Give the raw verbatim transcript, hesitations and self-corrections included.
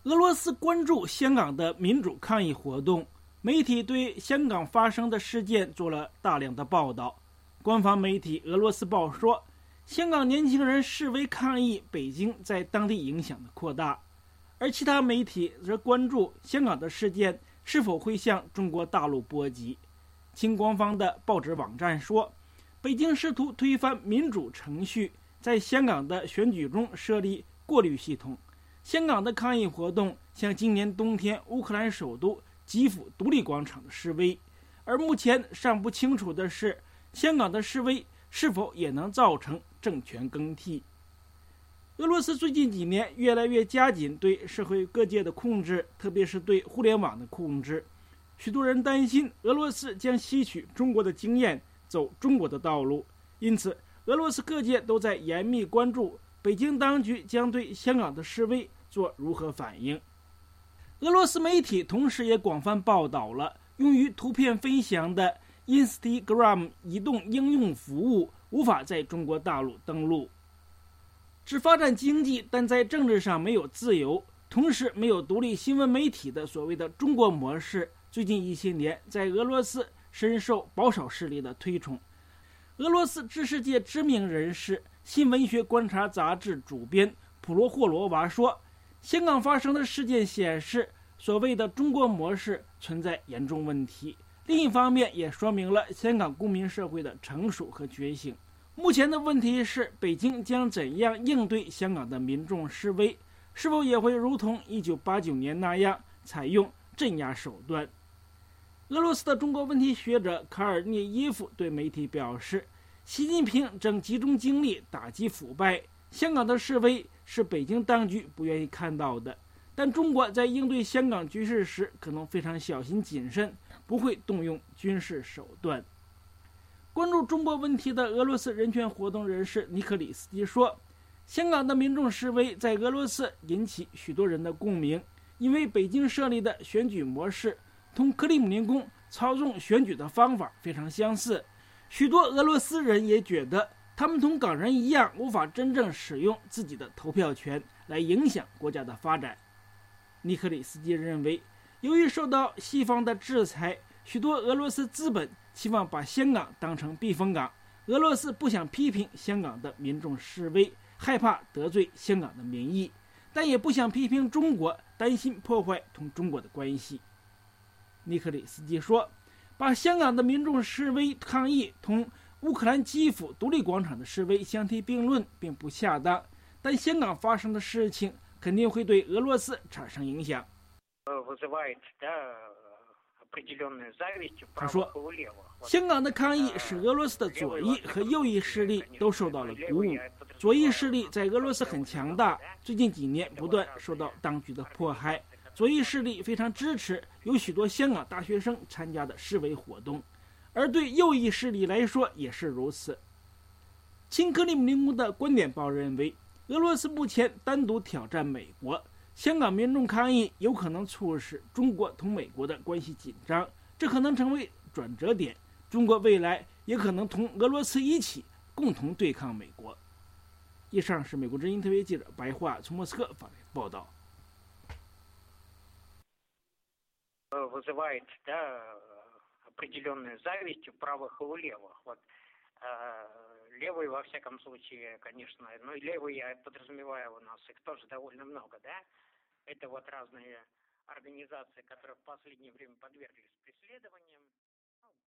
俄罗斯关注香港的民主抗议活动，媒体对香港发生的事件做了大量的报道。官方媒体俄罗斯报说，香港年轻人示威抗议北京在当地影响的扩大，而其他媒体则关注香港的事件是否会向中国大陆波及。亲官方的报纸网站说，北京试图推翻民主程序，在香港的选举中设立过滤系统。香港的抗议活动像今年冬天乌克兰首都基辅独立广场的示威，而目前尚不清楚的是，香港的示威是否也能造成政权更替。俄罗斯最近几年越来越加紧对社会各界的控制，特别是对互联网的控制。许多人担心俄罗斯将吸取中国的经验，走中国的道路，因此俄罗斯各界都在严密关注北京当局将对香港的示威做如何反应。俄罗斯媒体同时也广泛报道了用于图片分享的 Instagram 移动应用服务无法在中国大陆登陆。只发展经济但在政治上没有自由，同时没有独立新闻媒体的所谓的中国模式，最近一些年在俄罗斯深受保守势力的推崇。俄罗斯知识界知名人士新文学观察杂志主编普罗霍罗娃说，香港发生的事件显示所谓的中国模式存在严重问题，另一方面也说明了香港公民社会的成熟和觉醒。目前的问题是，北京将怎样应对香港的民众示威，是否也会如同一九八九年那样采用镇压手段。俄罗斯的中国问题学者卡尔涅耶夫对媒体表示，习近平正集中精力打击腐败，香港的示威是北京当局不愿意看到的，但中国在应对香港局势时可能非常小心谨慎，不会动用军事手段。关注中国问题的俄罗斯人权活动人士尼克里斯基说，香港的民众示威在俄罗斯引起许多人的共鸣，因为北京设立的选举模式同克里姆林宫操纵选举的方法非常相似。许多俄罗斯人也觉得他们同港人一样无法真正使用自己的投票权来影响国家的发展。尼克里斯基认为，由于受到西方的制裁，许多俄罗斯资本希望把香港当成避风港。俄罗斯不想批评香港的民众示威，害怕得罪香港的民意，但也不想批评中国，担心破坏同中国的关系。尼克里斯基说，把香港的民众示威抗议同乌克兰基辅独立广场的示威相提并论并不恰当，但香港发生的事情肯定会对俄罗斯产生影响。他说，香港的抗议使俄罗斯的左翼和右翼势力都受到了鼓舞。左翼势力在俄罗斯很强大，最近几年不断受到当局的迫害。左翼势力非常支持有许多香港大学生参加的示威活动，而对右翼势力来说也是如此。亲克里姆林宫的观点报认为，俄罗斯目前单独挑战美国，香港民众抗议有可能促使中国同美国的关系紧张，这可能成为转折点。中国未来也可能同俄罗斯一起共同对抗美国。以上是美国之音特别记者白桦从莫斯科发来的报道。 вызывает, да, определенную зависть у правых и у левых. Вот левые, во всяком случае, конечно, ну и левые, я подразумеваю, у нас их тоже довольно много, да? Это вот разные организации, которые в последнее время подверглись преследованиям.